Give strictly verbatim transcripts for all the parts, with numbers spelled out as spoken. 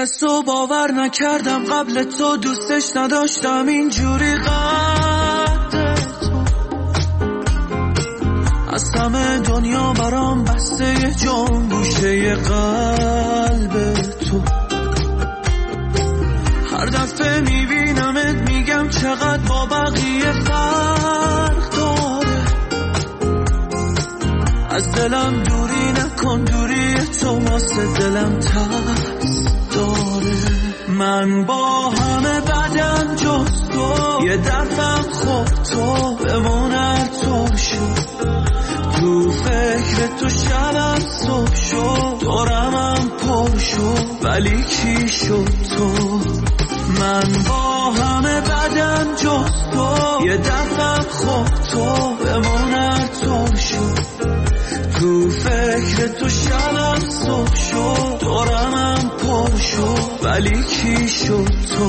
کس رو باور نکردم قبل تو، دوستش نداشتم اینجوری قد تو. از همه دنیا برام بسته یه جان گوشه یه قلب تو. هر دفعه میبینمت میگم چقدر با بقیه فرق داره. از دلم دوری نکن، دوری تو واسه دلم ترس داره. من با همه بدم جز تو، یه دفعه خوب تو بمون هر طور شد. تو فکر تو شبم صبح شد، دورمم پر شد ولی کی شد تو. من با همه بدم جز تو، یه دفعه خوب تو بمون هر طور شد. تو فکر تو شبم صبح شد، دورمم پر شد ولی کی شد تو.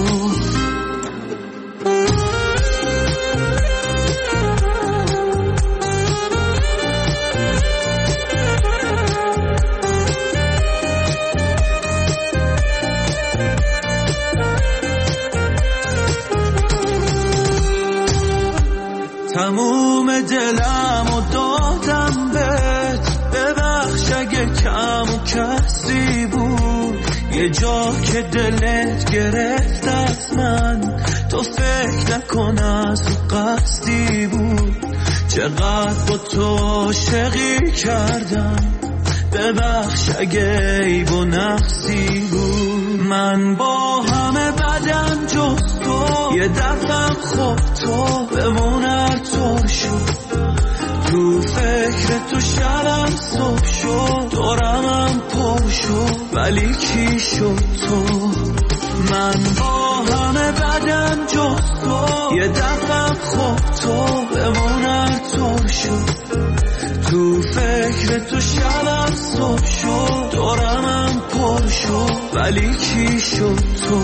تموم دلم و دادم بهت، ببخش اگه کم و کسی بود. یه جا که دلت گرفت از من، تو فکر نکن از قصدی بود. چقدر با تو عاشقی کردم، ببخش اگه عیب و نقصی بود. من با همه بدم جز تو، یه دفعه خوب تو بمون هر طور شد. تو فکر تو شبم صبح شد، دورمم پر شد ولی کی شد تو. من با همه بدم جز تو، یه دفعه خوب تو بمون هر طور شد. تو فکر تو شبم صبح شد، دورمم پر شد ولی کی شد تو.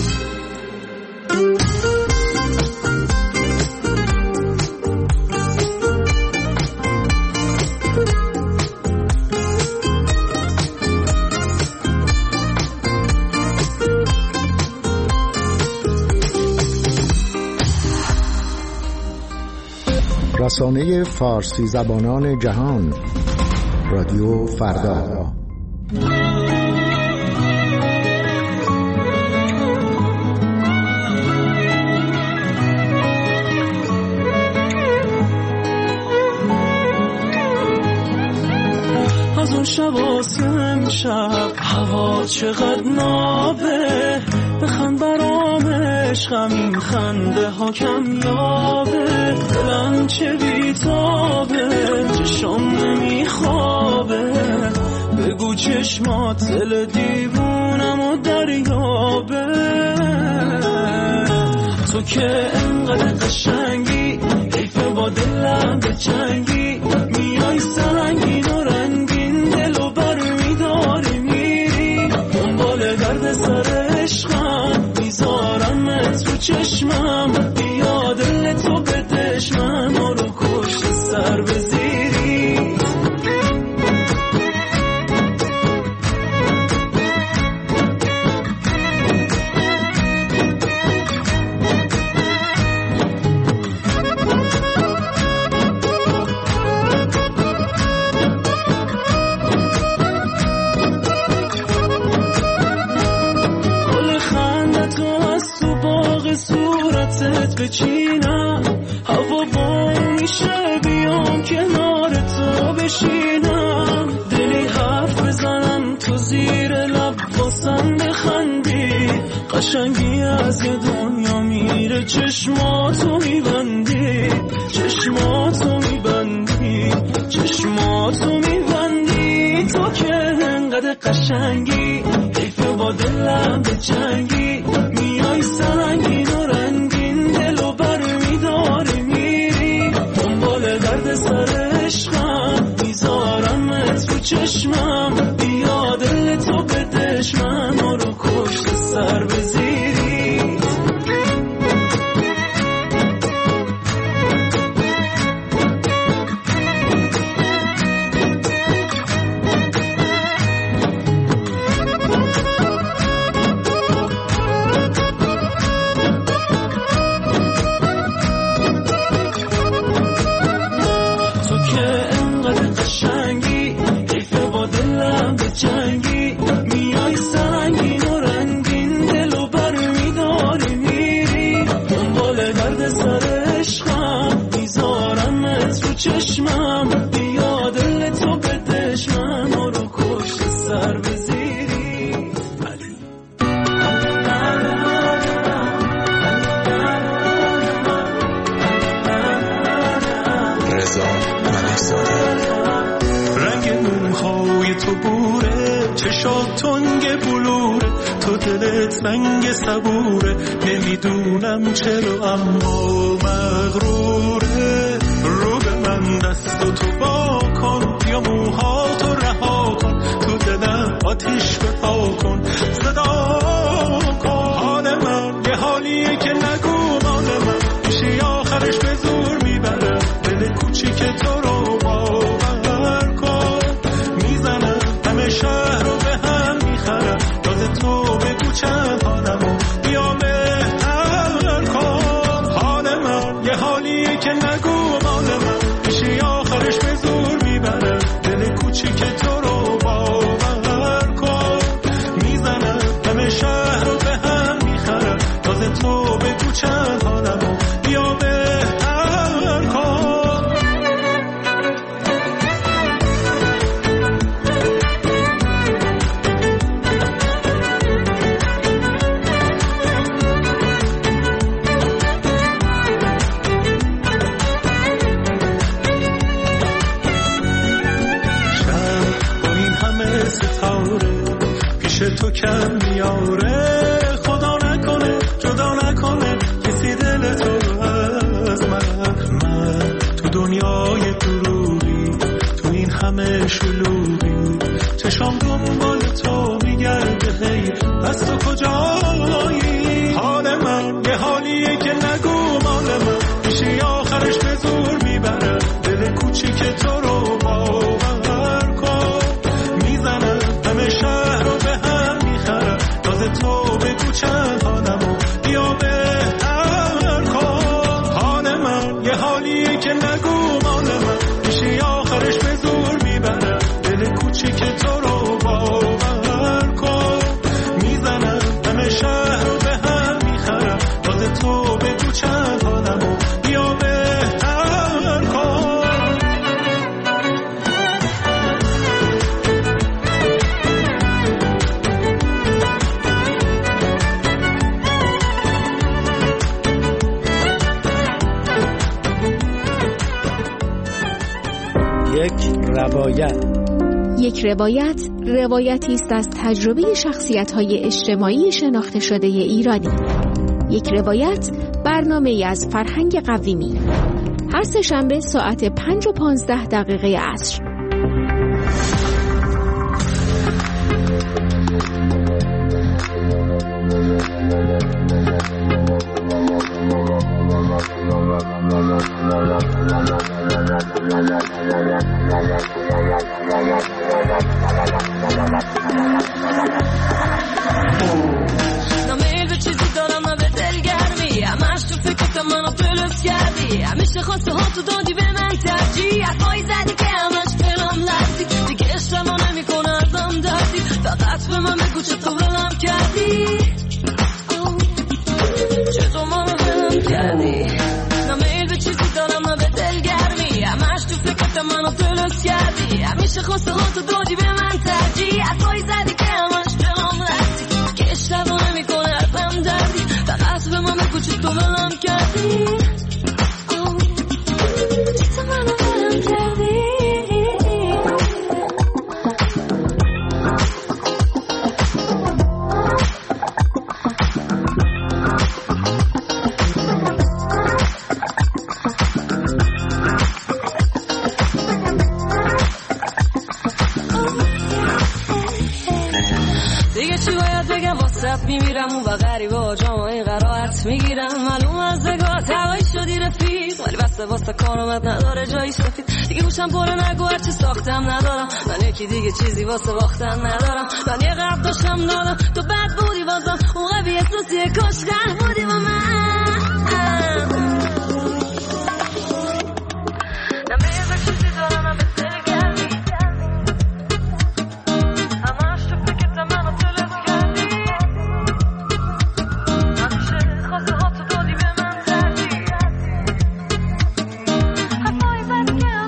رسانه فارسی زبانان جهان، رادیو فردا. از اون شب واسه امشب هوا چقدر نابه، بخند برام عشقم این خنده ها کم یابه. دلم چه بیتابه، چشم نمیخوابه، بگو چشمات دل دیوونم و دریابه. تو که انقدر قشنگی، حیفه با دلم بجنگی، میای سنگین و رنگین دلو بر میداری میری. دنبال درد سر عشقم میذارم تو چشمم، بیا دل تو به دشمن ما رو کشت سر بزیری. بچینم هوا بام میشه، بیام کنار تو بشینم. دلی حرف بزنم تو زیر لب واسم بخندی، قشنگی از یه دنیا میره چشماتو میبندی، چشماتو میبندی، چشماتو میبندی. تو که انقدر قشنگی، حیفه با دلم بجنگی، میای سنگین و رنگین دلو بر میداری میری. دنبال درد سر عشقم میذارم تو چشمم، بیا دل تو به دشمن ما رو کشت سر بزیری. چشمم بیا دل تو به دشمن ما رو کشت سر بزیری علی رضا ملک‌زاده. رنگ موهای تو بوره چشات تنگ بلوره تو دلت سنگ صبوره نمیدونم چرا اما مغروره رو به من دست و تو با کن یا موهاتو رها کن تو دلم آتیش بپا کن صدا کن حال من یه حالیه که نگو مال من میشه آخرش به زور میبره دل کوچیک تو رو باور کن میزنم همه شهر رو به هم میخرم یاد تو بگو چند حالمو بیا مهتر کن حال من یه حالیه که نگو مال من میشه آخرش به زور میبره دل کوچیک تو رو باور کن میزنم همه شهر رو به هم میخرم یاد تو بگو چند حالمو بیا بهتر کن تو کم میاره خدا نکنه جدا نکنه کسی دل تو از من من تو دنیای دروغی تو این همه شلوغی چشام دنبال تو میگرده هی از تو کجایی حال من یه حالیه که نگو مال من میشه آخرش به زور میبره دل کوچیک تو رو باور کن میزنم همه شهر رو به هم میخرم تازه تو بگو چند حالمو بیا بهتر کن حال من یه حالیه که نگو مال من میشه آخرش به زور میبره دل کوچیک تو رو باور کن میزنم همه شهر رو به هم میخرم تازه تو بگو چند حالمو بیا بهتر کن یک روایت یک روایت روایتی است از تجربه شخصیت‌های اجتماعی شناخته شده ایرانی. یک روایت برنامه‌ای از فرهنگ قویمی. هر سه شنبه ساعت پنج و پانزده دقیقه عصر. نمیل به چیزی دارم نه به دلگرمی همش تو فکرت منو پلوس کردی همیشه خواسته ها تو دادی به من ترجیح حرفایی زدی که همش فلان لردی دیگه اشتما نمی کنه ازم دردی فقط به من بگو چطور ولم کردی چطور منو ولم کردی نمیل به چیزی دارم نه به دلگرمی همش تو فکرت منو پلوس کردی همیشه خواسته ها تو دادی به من ترجیح حرفایی زدی که همش فلان لردی که اشتما نمی کنه ازم دردی فقط به من بگو چطور ولم کردی چطور منو ولم کردی دیگه چی باید بگم واسه میمیرم اون و غریبا جامعه قرارت میگیرم معلوم از نگاه هوایی شدی رفیق ولی بسته واسه کارمت نداره جایی سفید دیگه گوشم پره نگو هرچی ساختم ندارم من یکی دیگه چیزی واسه باختن ندارم من یه قبل داشتم دادم تو بد بودی بازم اون قبی احساسی کاش غر بودی با من نمیه به چیزی دارم من به سری کردی همش تو فکرت منو تلف کردی همیشه خواسته ها تو دادی به من زردی حرفایی زدی که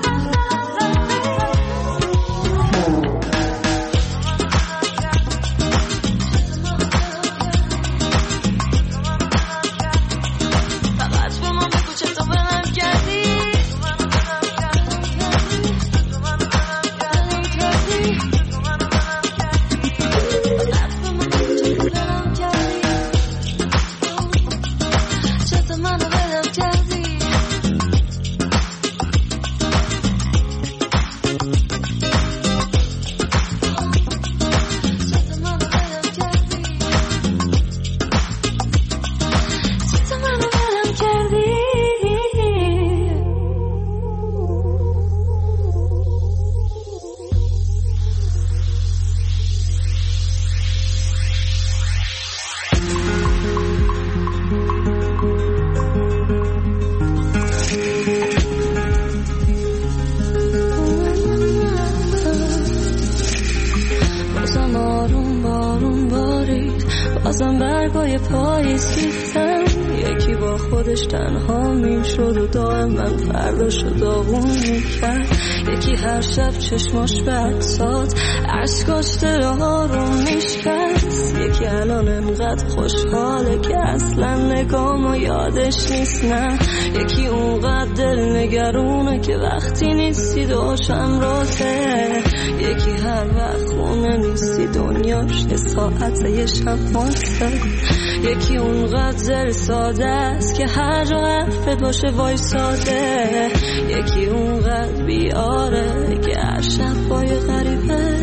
برگای پاییز ریختن. یکی با خودش تنها میشد و دائم من فرداشو داغون میکرد. یکی هر شب چشماش بد ساد عشقاش دلها رو میشکست. یکی الان انقدر خوشحاله که اصلا نگامو یادش نیست. نه یکی اونقدر دل نگرونه که وقتی نیستی دوشم روته. یکی هر وقت خونه نیستی دنیاش یه ساعت یه شب ماسته. یکی اونقدر زل ساده است که هر جا حرفت باشه وای ساده. یکی اونقدر بیاره که هر شب با یه غریبه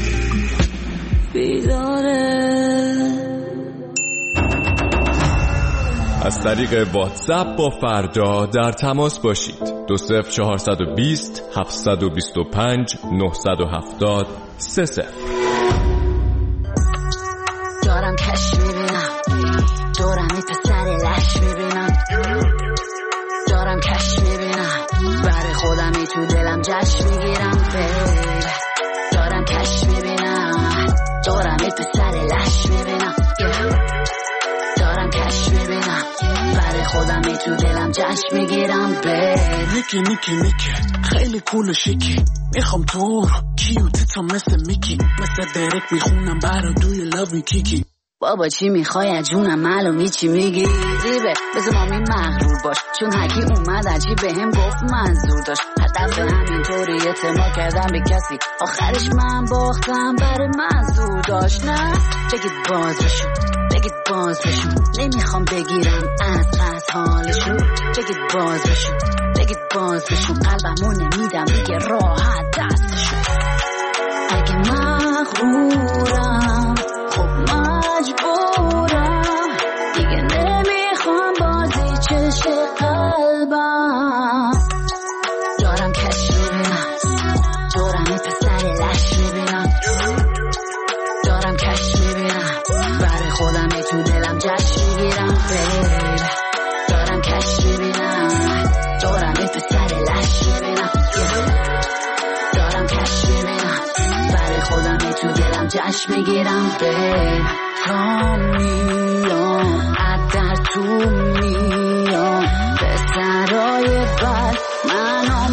بیداره. از طریق واتساپ با فردا در تماس باشید. دو صفر چهارصد و بیست هفتصد و بیست و پنج نهصد و هفتاد سه صفر. دارم کش میبینم دورم ای پسر لش میبینم. دارم کش میبینم برای خودم ای تو دلم جشن میگیرم. دارم کش میبینم دورم ای پسر لش میبینم. دارم کش میبینم برای خودم ای تو دلم جشن میگیرم. نیکی نیکی نیکی خیلی کول و شیکی. میخوام تو رو کیوتی تا مثل میکی. مثل درک میخونم برا دوی لاوی کیکی. بابا چی میخوای از جونم معلومی چی میگی زیبه. بذار مامی مغرور باش چون حکی اومد عجیب به هم گفت منظور داشت. هدف همینطوری اعتماد کردم به کسی آخرش من باختم برای منظور داشت. نه بگید باز بشون بگید باز بشون نمیخوام بگیرم از از حالشون. بگید باز بشون بگید باز بشون قلبمو نمیدم دیگه راحت دستشون. اگه مغرورم خب مجبورم دیگه نمیخوام بازی چش قلبم. دارم کش میبینم دورم ای پسر لش میبینم. دارم کش میبینم برای خودم ای تو دلم جشن میگیرم. دارم کش میبینم دورم ای پسر لش میبینم. دارم کش میبینم برای خودم ای تو دلم جشن میگیرم. تا میام در تو میام پسرای بد منو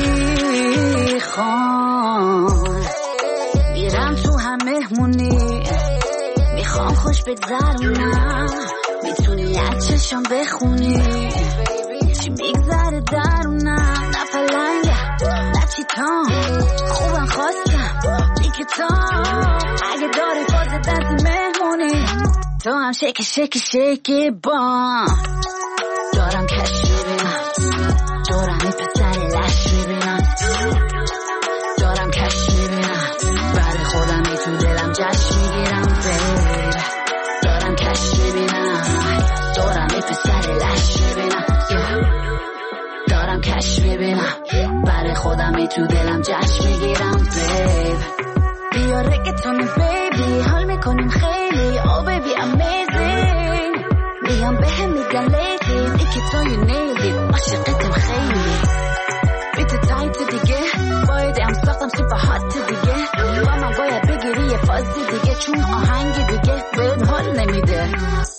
میخوام. میرم تو هم مهمونی میخوام خوش بگذرونم. میتونی از چشم بخونی چی میگذره درونم. نه پلنگه نه چیتام خوبم خواستم دیکتام. اگه داری باز دست مهمونی تو هم شکی شکی شکی بام. دارم کش میبینم دورم ای پسر لش میبینم. دارم کش میبینم برای خودم ای تو دلم جشن میگیرم. دارم کش میبینم دورم ای پسر لش میبینم. دارم کش میبینم برای خودم ای تو دلم جشن میگیرم. بیا رگتونی بیبی حال میکنیم خیلی oh baby amazing. میام به هم میگن لیدی ایکی تو you nailed it عاشقتم خیلی. بیت تایت دیگه باید ام ساختم سوپر هات دیگه. با من باید بگیری یه فازی دیگه چون آهنگ دیگه بهت حال نمیده.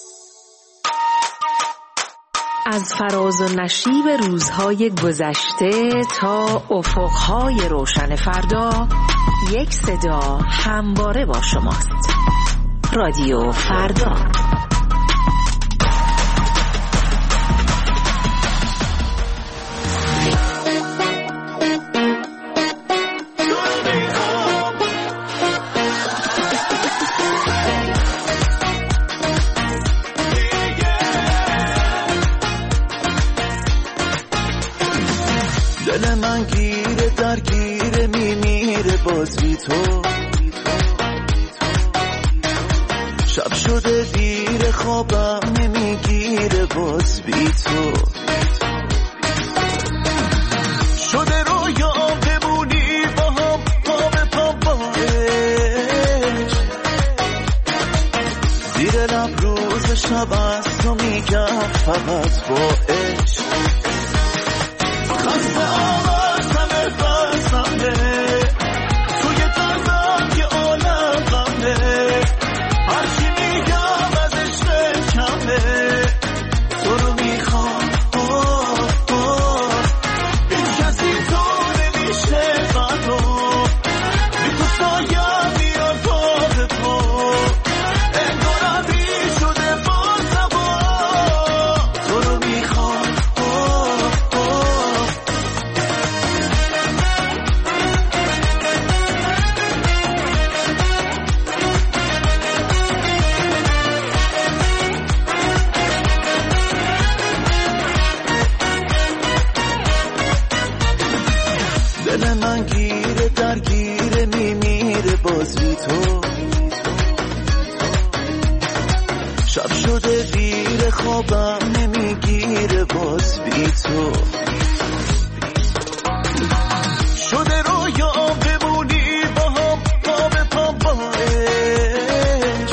از فراز و نشیب روزهای گذشته تا افقهای روشن فردا یک صدا همواره با شماست. رادیو فردا. دل من گیره درگیره میمیره باز بی تو. شب شده دیر خوابم نمیگیره باز بی تو. شده رویا بمونی با هم پا به پا باش. زیر لب روز شب از تو میگم فقط با عشق. خسته آوازم بسمه توی قلبم که عالم غمه. هرچی میگم از عشق دل من گیره درگیره میمیره باز بی تو. شب شده دیر خوابم نمیگیره باز بی تو. شده رویا بمونی با هم پا به پا باش.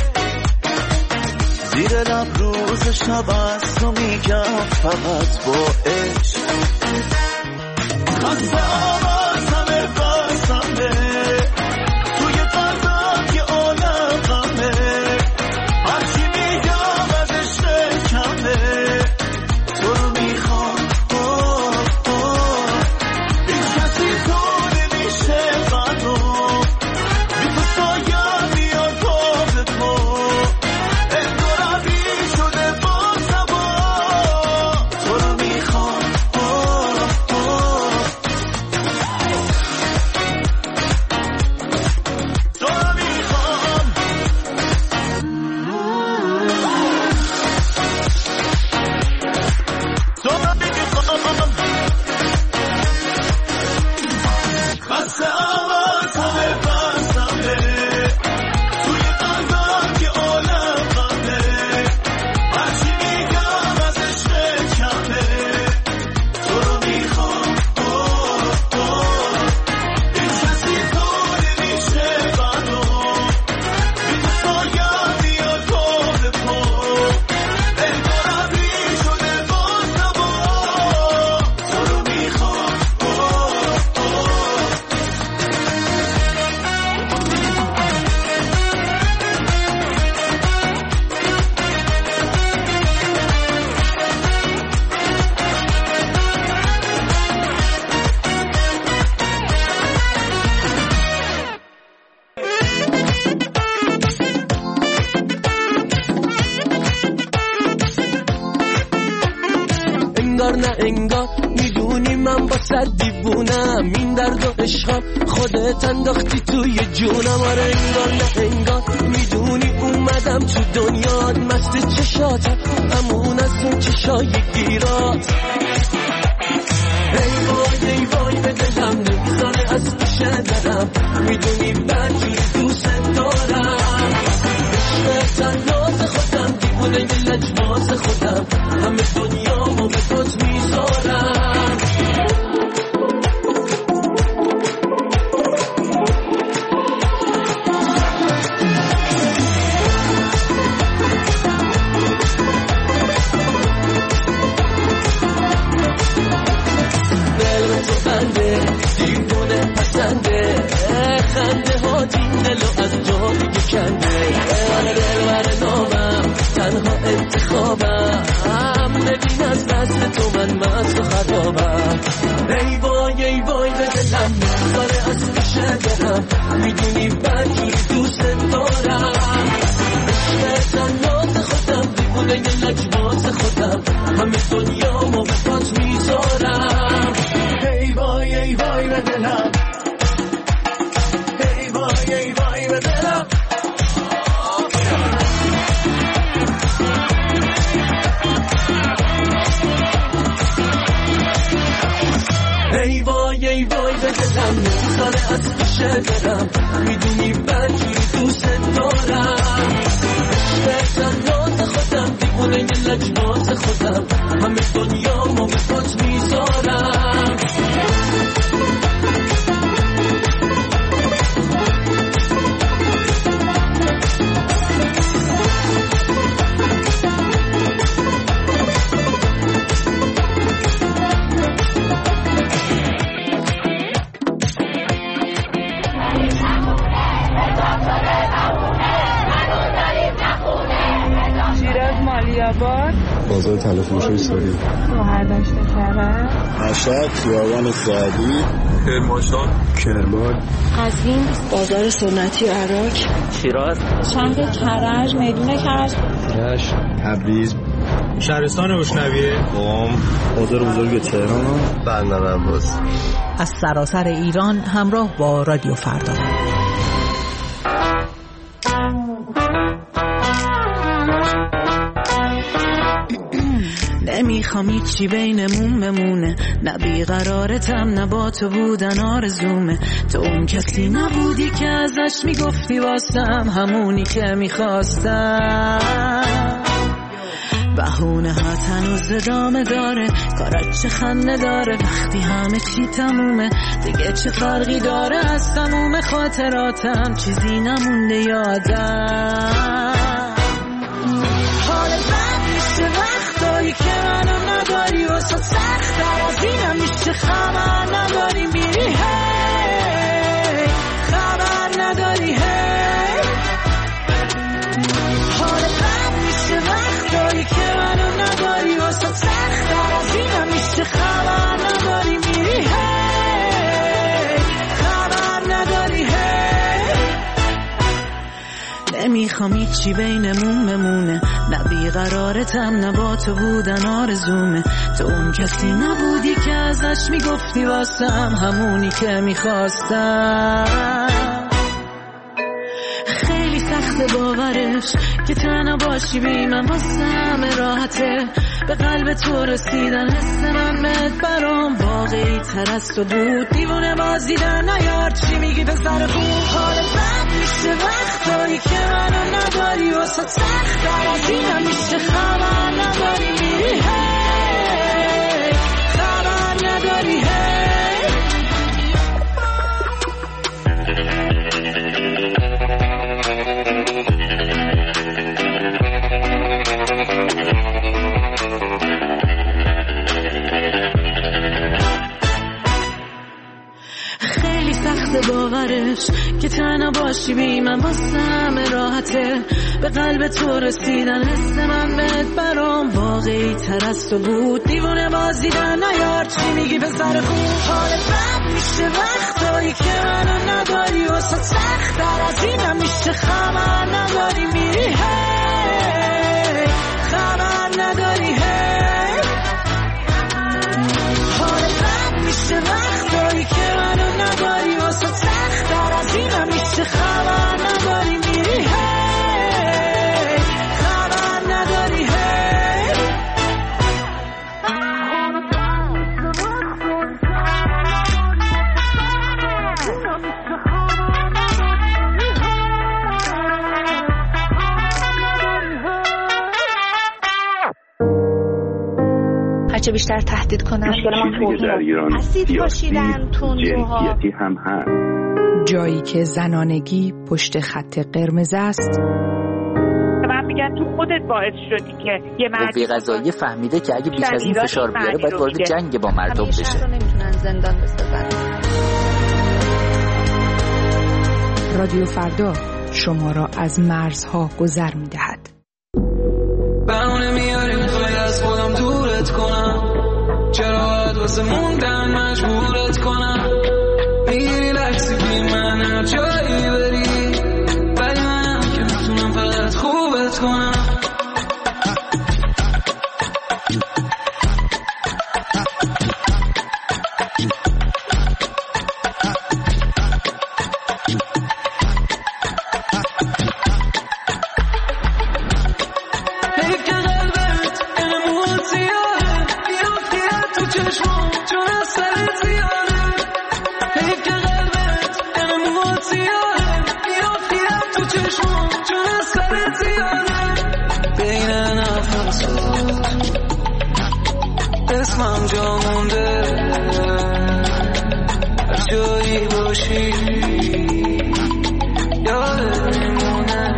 زیر لب روز شب از تو میگم فقط با عشق. خسته آوازمه بازمه توی قلبم یه عالم غمه. هرچی میگم از عشق کمه تو رو میخوام. این کسی تو نمیشه منو بی تو سایم میاد باز تو. انگارمی شده باز نبا تو رو میخوام. انگار نه انگار میدونی من با صد دیوونم. این درد و عشقم خودت انداختی توی جونم. آره انگار نه انگار میدونی اومدم تو دنیات مست چشاتم همون از اون چشای گیرات. ای وای ای وای به دلم نمیذاره از پیشه درم. میدونی بدجوری دوست دارم. عشق تناز خودم دیوونه یه لجباز خودم. همه دنیامو به پات میذارم. دل تو بنده دیوونه پسنده. خنده ها دین دلو از جا دیگه کنده. دل بر نامم تنها انتخابم. ببین از دست تو من مست و خرابم. ای وای ای وای به دلم نمیذاره از پیشه برم. میدونی بدجوری دوست دارم. عشق تناز خودم دیوونه یه لجباز خودم. همه دنیامو به پات میذارم. ای وای ای وای به دلم. ای وای ای وای به دلم. ای وای ای وای به دلم نمیذاره از پیشه برم. میدونی بدجوری دوست دارم. عشق تناز خودم دیوونه یه لجباز خودم. همه دنیامو به پات میذارم. بازار تلفروشی سوری شوهر داشته کرد. مشهد خیابان سعدی. کرمانشاه کرمان قزوین بازار سنتی عراق. شیراز شهر کرج میدون کرج. رشت تبریز شهرستان روشنویه قم بازار بزرگ تهران بندر عباس. از سراسر ایران همراه با رادیو فردا. نمیخوام هیچی بینمون بمونه، نه بیقرارتم نه با تو بودن آرزومه. تو اون کسی نبودی که ازش میگفتی واسم همونی که میخواستم. بهونه ها تنوز ادامه داره، کارات چه خنده داره وقتی همه چی تمومه. دیگه چه فرقی داره از تموم خاطراتم، چیزی نمونده یادم. حال بد میشه وقتایی که منو نداری، واسه سخت‌تر از اینم میشه خبر نداری میری هی، خبر نداری هی. حال بد میشه وقتایی که منو نداری، واسه سخت‌تر از اینم میشه خبر نداری میری هی، خبر نداری هی. نمیخوام هیچی بینمون بمونه، نه بیقرارتم نه با تو بودن آرزومه. تو اون کسی نبودی که ازش میگفتی واسم همونی که میخواستم. خیلی سخت باورش که تنها باشی بی من واسم راحته، به قلب تو رسیدن حس من بهت برام واقعی تر از تو بود. دیوونه بازیدن نیار چی میگی پسر خوب. حال بد میشه وقتایی که منو نداری، واسه سخت‌تر از اینم میشه خبر نداری میری هی، خبر نداری هی. خیلی سخت باورش که تنها باشی بی من واسم راحته، به قلب تو رسیدن حس من بهت برام واقعی تر از تو بود. دیوونه بازیدن نیار چی میگی پسر خوب. حال بد میشه وقتایی که منو نداری، واسه سخت‌تر از اینم میشه خبر نداری میری هی، خبر نداری هی. حال بد میشه وقتایی که منو نداری، واسه سخت‌تر از اینم میشه خبر نداری میری هی، خبر نداری هی. هرچه بیشتر تهدید کنن اسید پاشیدن تندروها هم هست. جایی که زنانگی پشت خط قرمز است. من میگم تو خودت باعث شدی که یه مردی قضایی فهمیده که اگه بیش از این فشار بیاره باید وارد جنگ با مردم بشه. شهر رو نمیتونن زندان بسازن. رادیو فردا شما را از مرزها گذر میدهد. بهونه میاری میخوای از خودم دورت کنم، چرا باید واسه موندن مجبورت کنم. میگیری لحظی بی من هر جایی بری، ولی منم که میتونم فقط خوبت کنم. اسمم جا مونده هر جایی باشی یادت میمونه.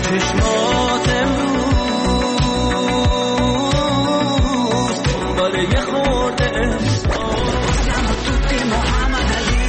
چشمات امروز دنبال یه خورده احساس توی محمد علی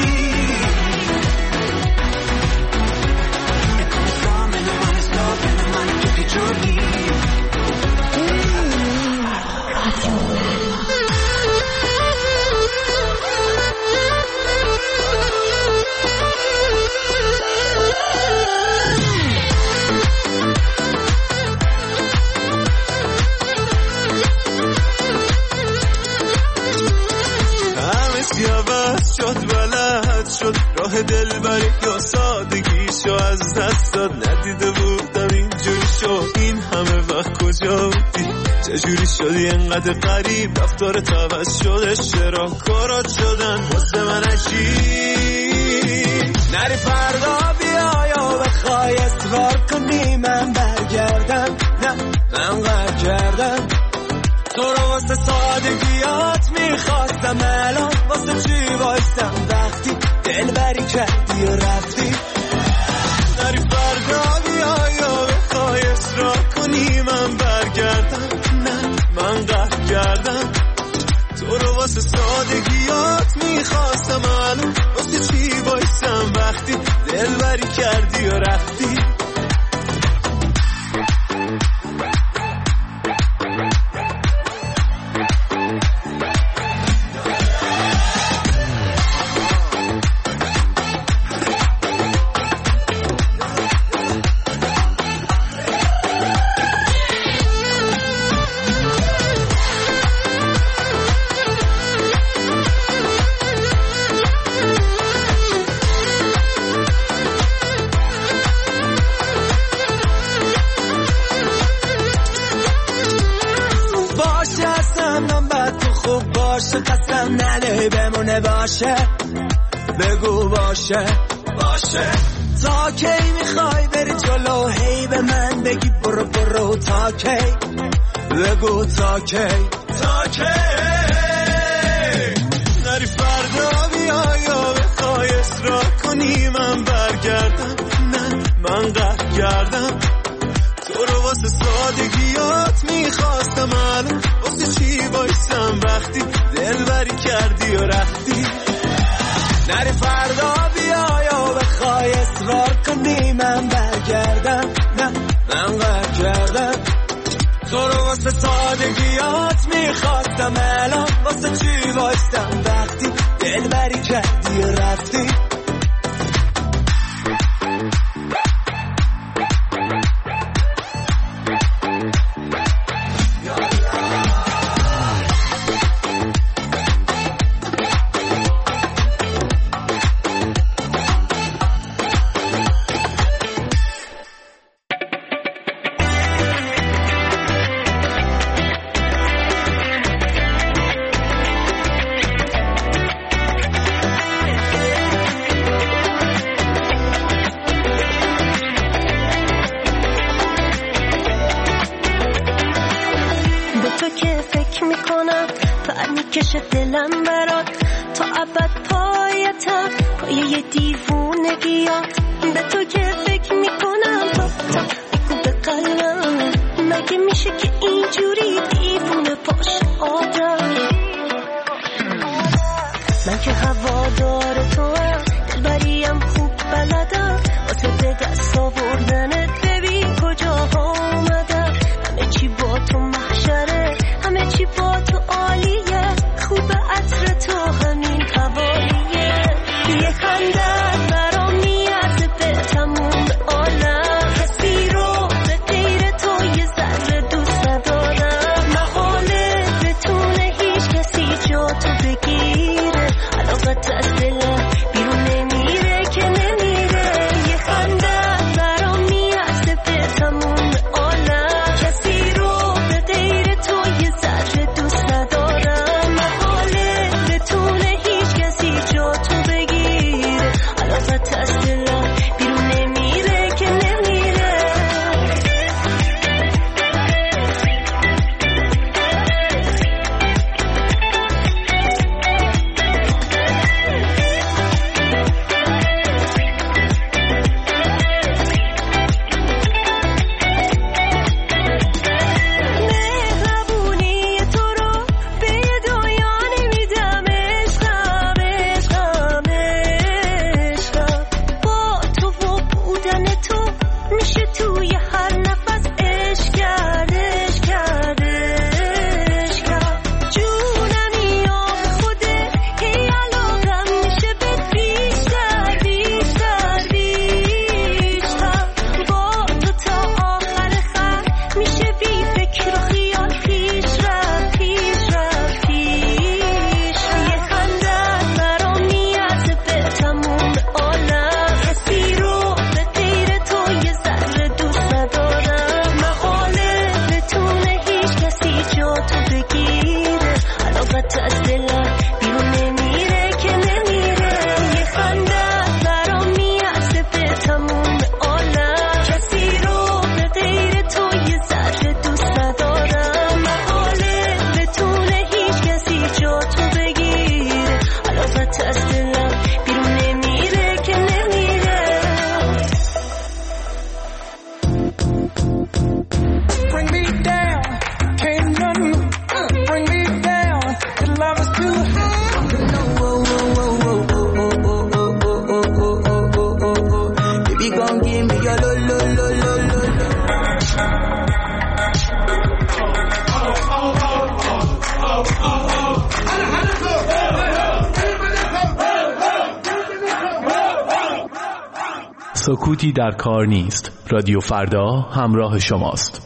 راه دلبری یا سادگیشو از دست داد ندیده بودم اینجوری شد این همه وقت کجا بودی چجوری شدی انقدر غریب رفتارت عوض شده چرا کارات شدن واسه من عجیب نری فردا بیا یا بخوای اصرار کنی من برگردم نه من قهر کردم تو رو واسه سادگیات میخواستم الان واسه چی وایستم وقتی دلبری کردی و رفتی نری فردا بیا یا بخوای اصرار کنی من برگردم نه من قهر کردم تو رو واسه سادگیات میخواستم الان واسه چی وایستم وقتی دلبری کردی و رفتی باشه بگو باشه باشه تا کی میخوای بری جلو هی به من بگی برو برو تا کی بگو تا کی تا کی نری فردا بیا یا بخوای اصرار کنی من برگردم نه من قهر کردم تو رو واسه سادگیات میخواستم الان واسه چی بایستم وقتی دلبری کردی و رفتی نری فردا بیا یا بخوای اصرار کنی من برگردم نه من قهر کردم تو رو واسه سادگیات میخواستم الان واسه چی بایستم وقتی دلبری کردی و رفتی سکوتی در کار نیست. رادیو فردا همراه شماست.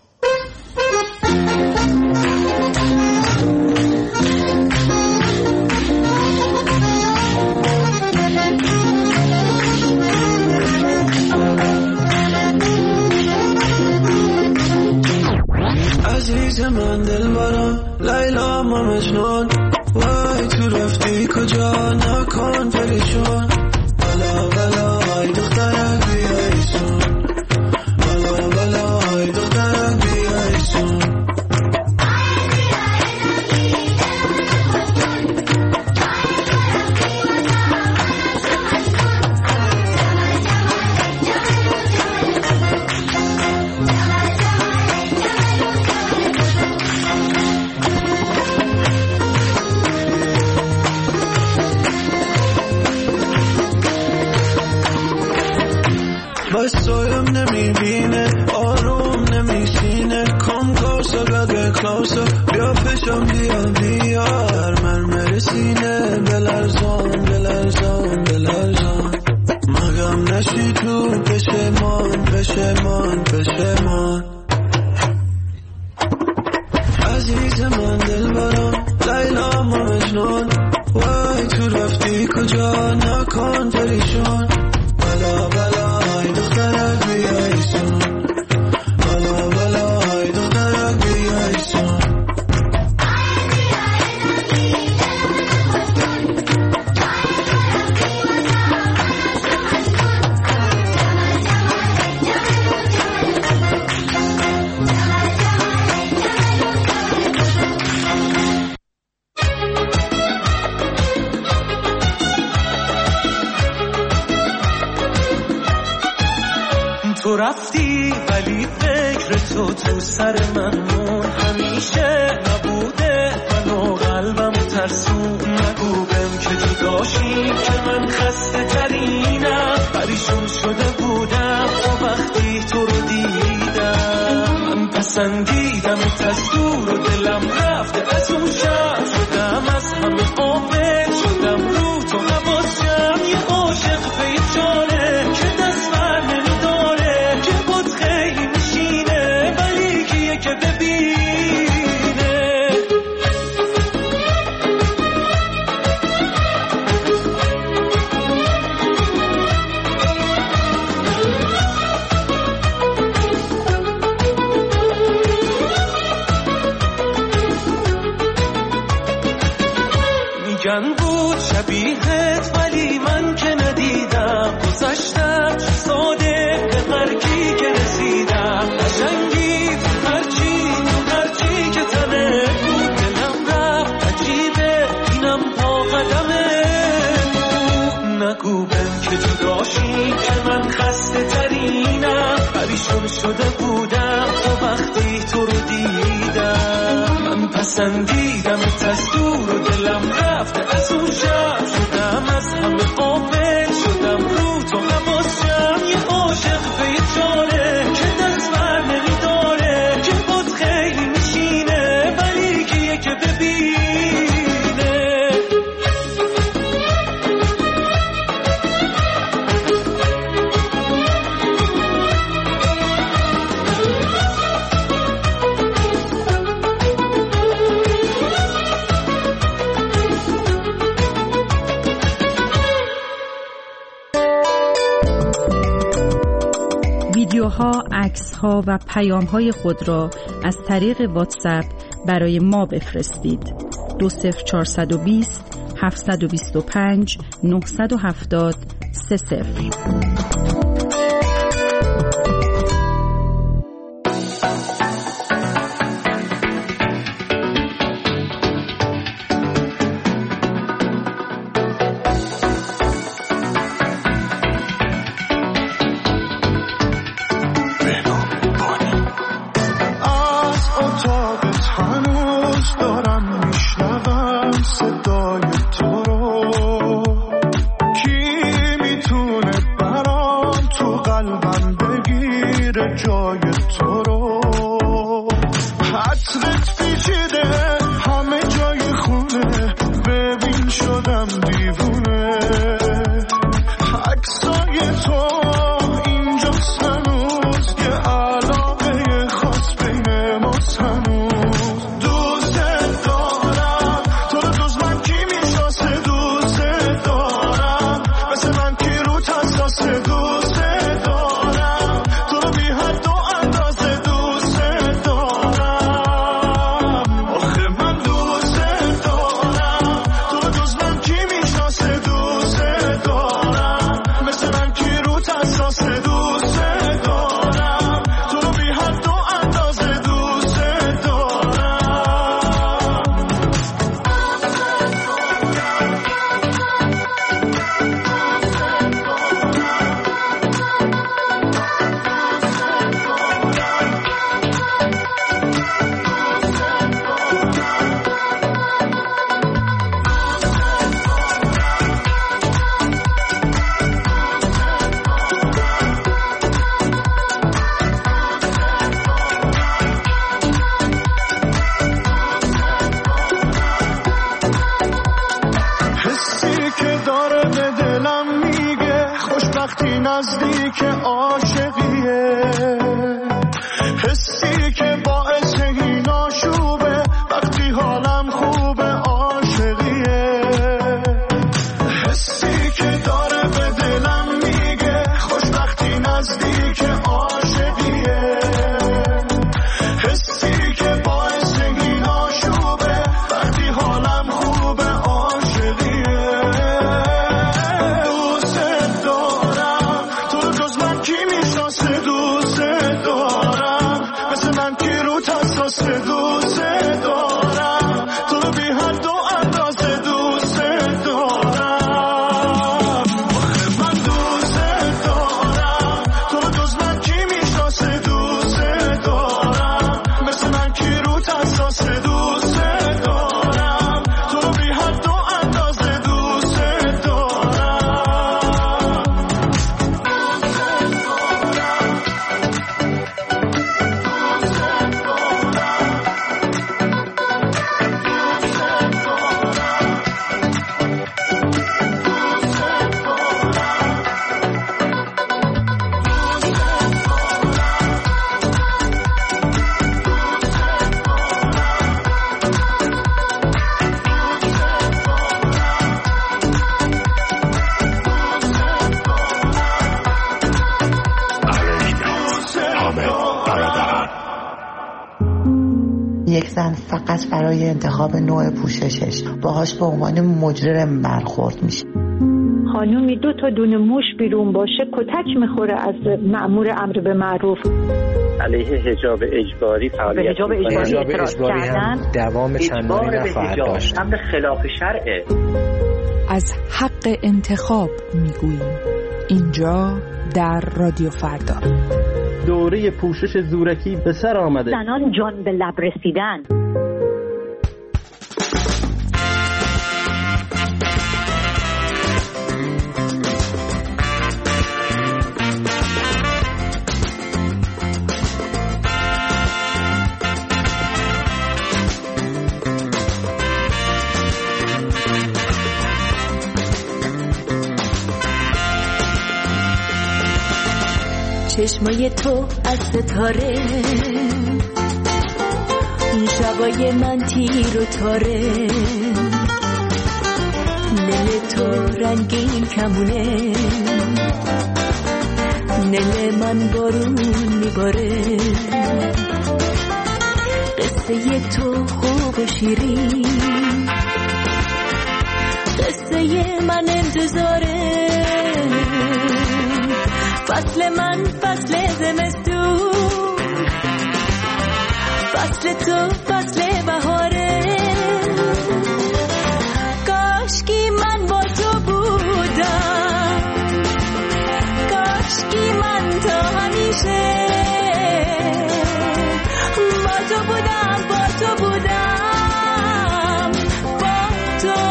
عزیز من دلبرم لیلا ما مجنون وای تو رفتی کجا نکن پریشون بلا بلا ای دخترک بیای سون بلا بلا ای دخترک بیای سون سویم نمیبینه آروم نمیشینه کم کاسا گده کلاسا بیا پشم بیا بیار من مرسینه بلرزان بلرزان بلرزان مگم نشی تو پشمان پشمان پشمان عزیز من دلبرم لیلا ما مجنون وای تو رفتی کجا نکن پریشون بلا بلا ای دخترک بیای سون بلا بلا ای دخترک بیای سون تو رفتی ولی فکر تو تو سر من مون همیشه نبوده منو قلبم ترسون نگو بهم که جداشیم که من خسته ترینم پریشون شده بودم و وقتی تو رو دیدم من پسندیدم از دور و دلم رفته از اون شب شدم از همه قافل شدم رو تو نباشم یه عاشق پیچانه که دست بر نمیداره که ببینه میگن بود شبیهت ولی من که ندیدم گذشتم چه ساده به مرگی که رسیدم قشنگی نگو بهم که جداشیم که من خسته ترینم پریشون شده بودم و وقتی تو رو دیدم من پسندیدم از دور و دلم رفته از اون شب شدم از همه قافل شدم رو تو نباشم یه عاشق بیچاره که دست بر نمیداره که بود خیلی میشینه ولی کیه که ببینه ویدیوها، عکس‌ها و پیام‌های خود را از طریق واتساپ برای ما بفرستید. دو صفر چهارصد و بیست هفتصد و بیست و پنج نهصد و هفتاد سه صفر. شدم دیوونه عکسای تو نزدیک عاشقیه، حسی که باعث این آشوبه، وقتی حالم خوبه عاشقیه، حسی که داره به دلم میگه خوشبختی نزدیک عاشقیه، حسی که باعث این آشوبه، وقتی حالم خوبه عاشقیه. دوست دارم تو رو، جز من کی میشناسه؟ دوست دارم مثل من کی رو تساس؟ دوست دارم تو رو بی حد و اندازه، دوست دارم من دوست دارم تو رو، جز من کی میشناسه؟ دوست دارم مثل من کی رو تساس؟ دوست دارم تو رو بی حد و اندازه، دوست یک زن فقط برای انتخاب نوع پوششش باهاش به عنوان مجرم برخورد میشه. خانومی دو تا دونه موش بیرون باشه کتک میخوره از مأمور امر به معروف. علیه حجاب اجباری فعالیت حجاب اجباری اعتراض کردن، دوام چندانی نخواهد داشت. امر خلاف شرعه. از حق انتخاب میگوییم اینجا در رادیو فردا. دوره پوشش زورکی به سر آمده. زنان جان به لب رسیدن. چشمای تو از ستاره، این شبای من تیر و تاره، نل تو رنگین کمونه، نل من بارون میباره، قصه تو خوب و شیرین، قصه من انتظاره، فصل من فصل زمستون، فصل تو فصل بهاره، کاشکی من با تو بودم، کاشکی من تا همیشه با تو بودم، با تو بودم، با تو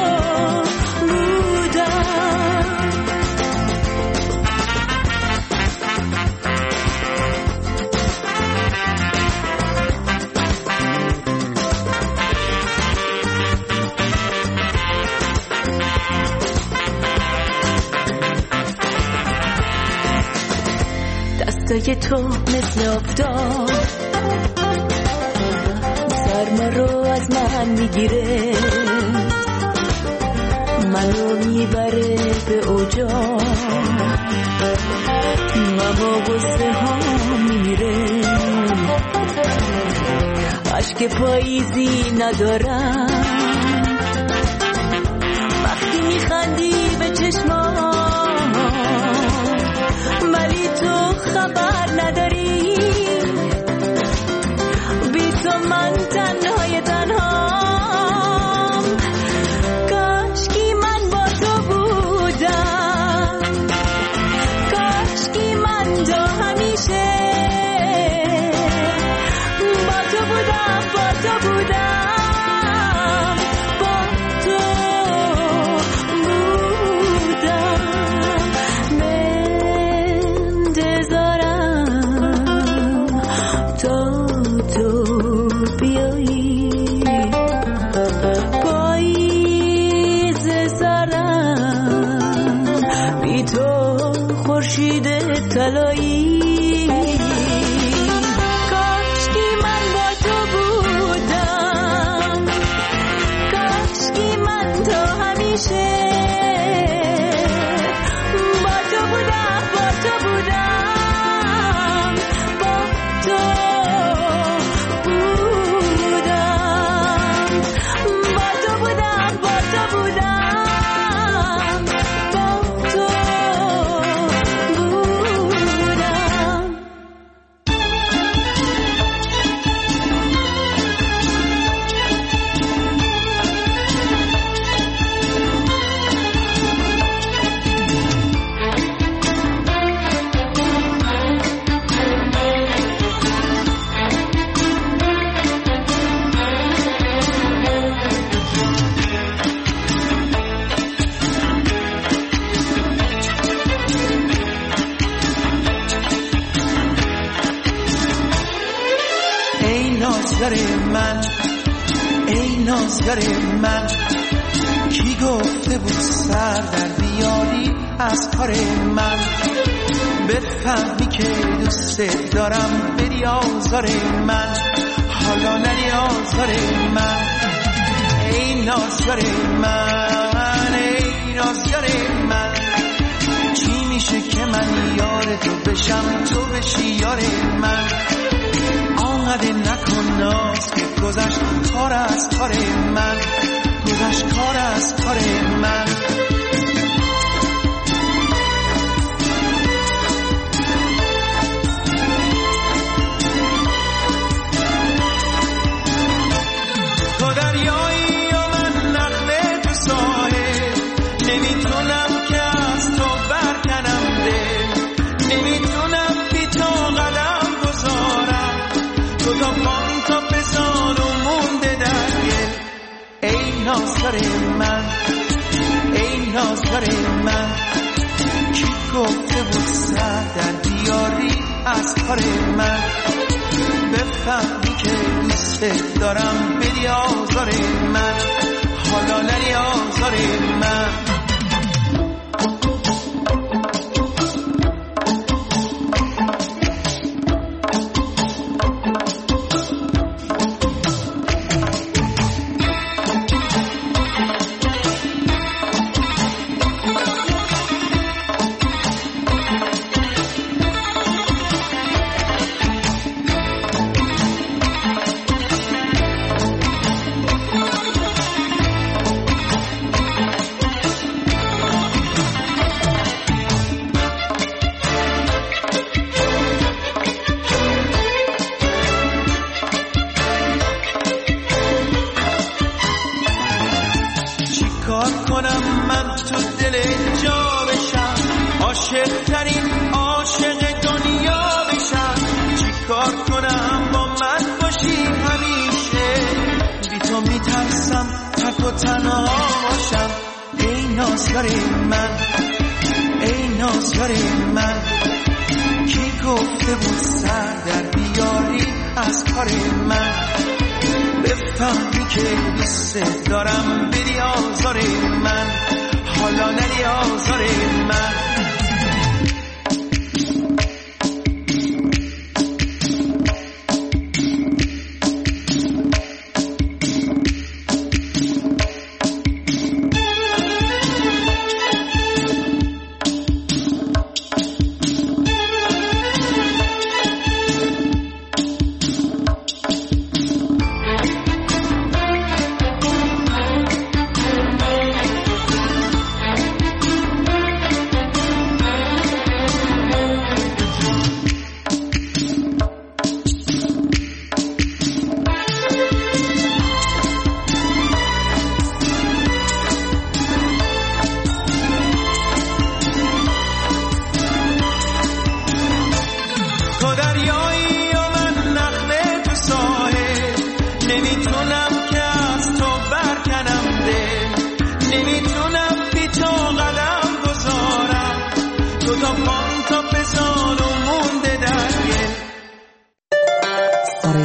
دستای تو مثل افتاد، سرما رو از من میگیره، منو میبره به اوجا، ماما غصه ها میمیره، عشق پاییزی ندارم، وقتی میخندی به چشمام، ولی تو خبر نداری، بی تو من تنهای تنهام، کاشکی من با تو بودم، کاشکی من تا همیشه با تو بودم، با تو بودم، با تو بودم. خورشید طلایی. کاشکی من با تو بودم، کاشکی من تو همیشه با تو بودم، با تو بودم، با تو بودم، با تو بودم، با تو بودم، با تو بودم. ای نازگر من، ای نازگر من، کی گفته بود سر در بیاری از کار من؟ بفهمی که دوست دارم بری آزار من، حالا نری آزار من. ای نازگر من، ای نازگر من، چی میشه که من یار تو بشم تو بشی یار من؟ آنقدر نکن ناز که گذشت کار از کار من، گذشت کار از کار من. تو دریایی و من نخله تو ساحل، نمیتونم که از تو برکنم دل، نمیتونم بی تو قدم گذارم، تو تا پام تا بزان و مونده در گل. ای نازگر من، ای نازگر من، کی گفته بود سر در بیاری از کار من؟ بفهمی که دوست دارم بری آزار من، حالا نری آزار من. کار کنم من تو دل جا بشم، عاشق ترین عاشق دنیا بشم؟ چی کار کنم با من باشی همیشه، بی تو میترسم تک و تنها باشم. ای نازگر من، ای نازگر من، کی گفته بود سر در بیاری از کار من؟ بفهمی که دوست دارم بری آزار من، حالا نری آزار من.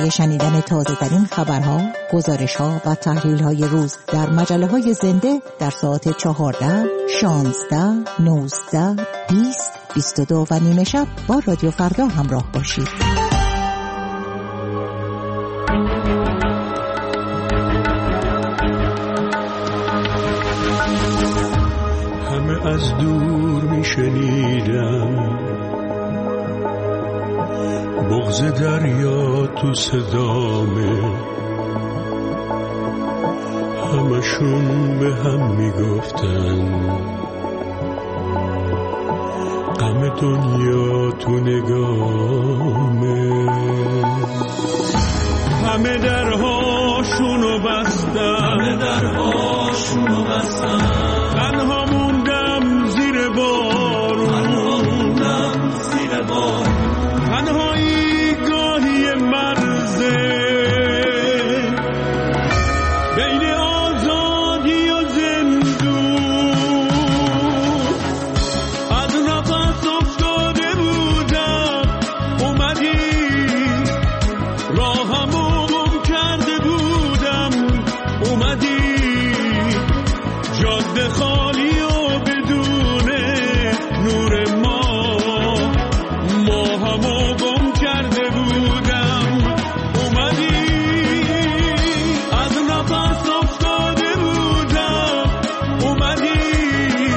برای شنیدن تازه ترین خبرها، گزارشها و تحلیل‌های روز در مجله‌های زنده در ساعت چهارده، شانزده، نوزده، بیست، بیست و دو و نیمه شب با رادیو فردا همراه باشید. همه از دور میشنیدم بغض دریا تو صدامه، همشون به هم میگفتن غم دنیا تو نگامه. همه درهاشونو بستن، همه درهاشونو بستن، تنها موندم زیر بارون، تنها موندم زیر بارون، تنهایی گاهی مرزه بین آزادی و زندون. از نفس افتاده بودم اومدی، راهمو گم کرده بودم اومدی، جاده خالی و بدون نور ما، ما همو گم کرده بودم اومدی. از نفس افتاده بودم اومدی،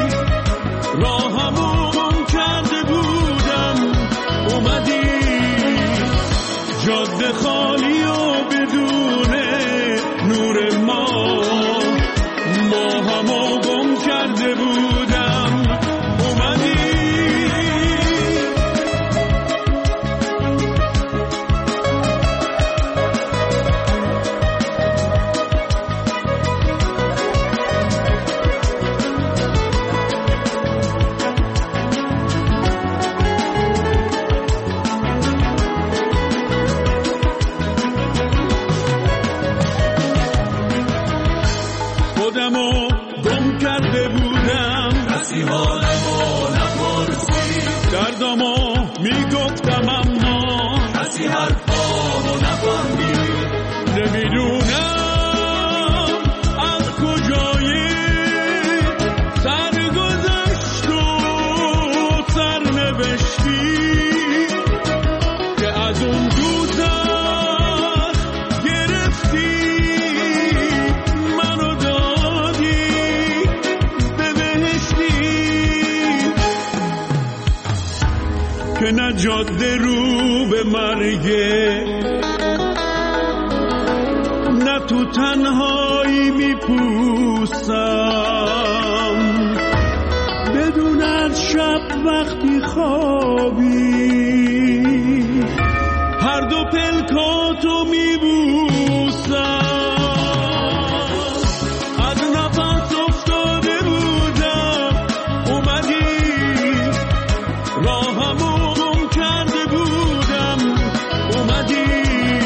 راهمو گم کرده بودم اومدی، جاده خالی و بدون نور ما، ما همو گم کرده بودم اومدی. خودمو گم کرده بودم، کسی حالمو نپرسید، دردمو میگفتم اما کسی حرفامو نفهمید. نمیدونم از کجای سرگذشت و سرنوشتی که از اون دوزخ گرفتی منو دادی به بهشتی، که نه جاده رو به مرگه، نه تو تنهایی میپوسم، بدون از شب وقتی خوابی هر دو پلکاتو میبوسم. از نفس افتاده بودم اومدی، راهمو گم کرده بودم اومدی،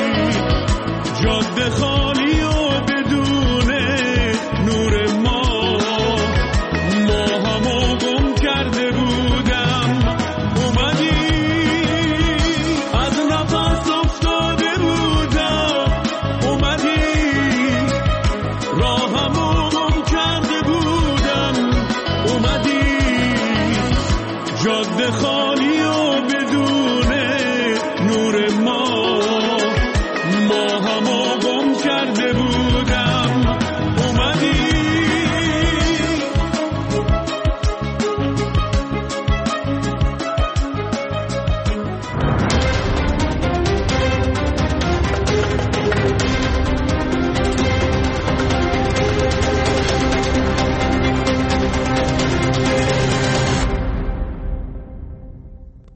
جاده خالی و بدون نور ما، ما همو گم کرده بودم اومدی. از نفس افتاده بودم اومدی، راهمو گم کرده بودم اومدی، جاده خالی و بدون نور ما،